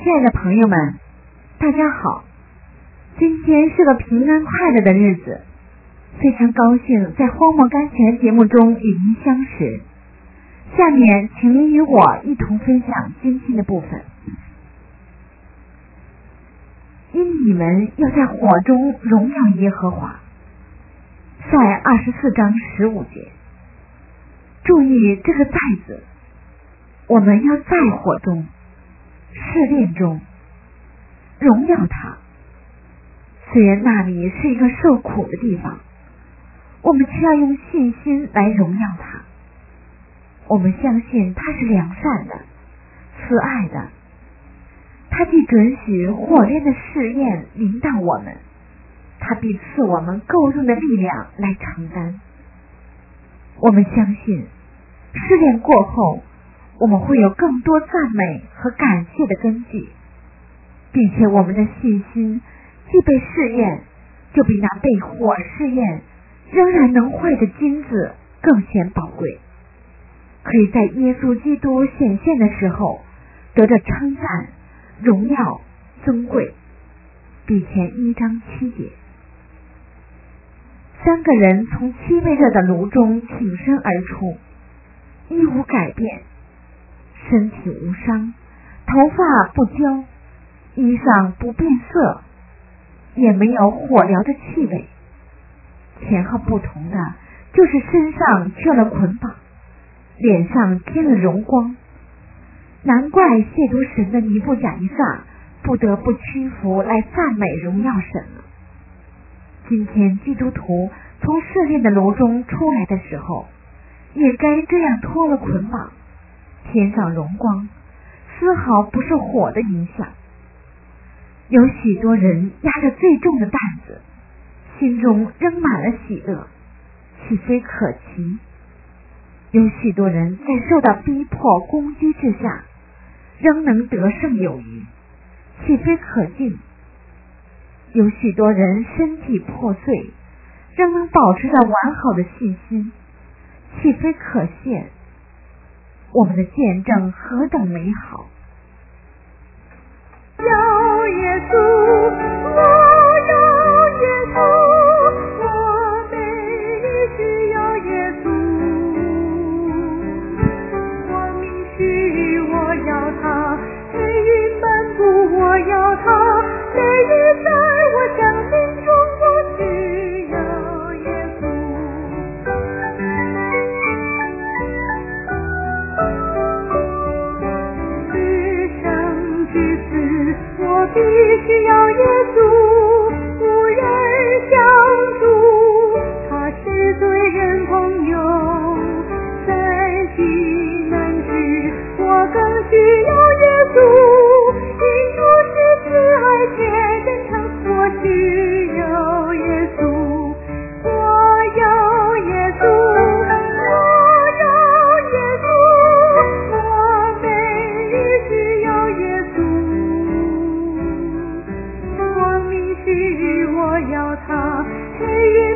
亲爱的朋友们，大家好！今天是个平安快乐的日子，非常高兴在荒漠甘泉节目中与您相识。下面请您与我一同分享今天的部分。因你们要在火中荣耀耶和华。在24章15节，注意这个在字，我们要在火中、试炼中荣耀他。虽然那里是一个受苦的地方，我们却要用信心来荣耀他。我们相信他是良善的、慈爱的，他既准许火炼的试验临到我们，他必赐我们够用的力量来承担。我们相信试炼过后，我们会有更多赞美和感谢的根据，并且我们的信心既被试验，就比那被火试验仍然能坏的金子更显宝贵，可以在耶稣基督显现的时候得着称赞、荣耀、尊贵。彼前1章7节。3个人从7倍热的炉中挺身而出，衣无改变，身体无伤，头发不焦，衣裳不变色，也没有火燎的气味。前后不同的就是身上缺了捆绑，脸上添了荣光。难怪亵渎神的尼布甲尼撒不得不屈服来赞美荣耀神了。今天基督徒从试炼的炉中出来的时候，也该这样脱了捆绑，添上荣光，丝毫不受火的影响。有许多人压着最重的担子，心中仍满了喜乐，岂非可奇？有许多人在受到逼迫攻击之下，仍能得胜有余，岂非可敬？有许多人身体破碎，仍能保持着完好的信心，岂非可羡？我们的见证何等美好！ 要耶稣，我要耶稣，我每需要耶稣，我迷失我要他，黑云漫布我要他，雷雨在我掌心中，我需要耶稣。至生至死，我必须要耶稣，无人相助，他是罪人朋友，在急难时，我更需要耶稣，因主是慈爱且真诚，我需要耶稣，我要耶稣，我要耶稣，我每日需要耶稣，我迷失我要他，黑夜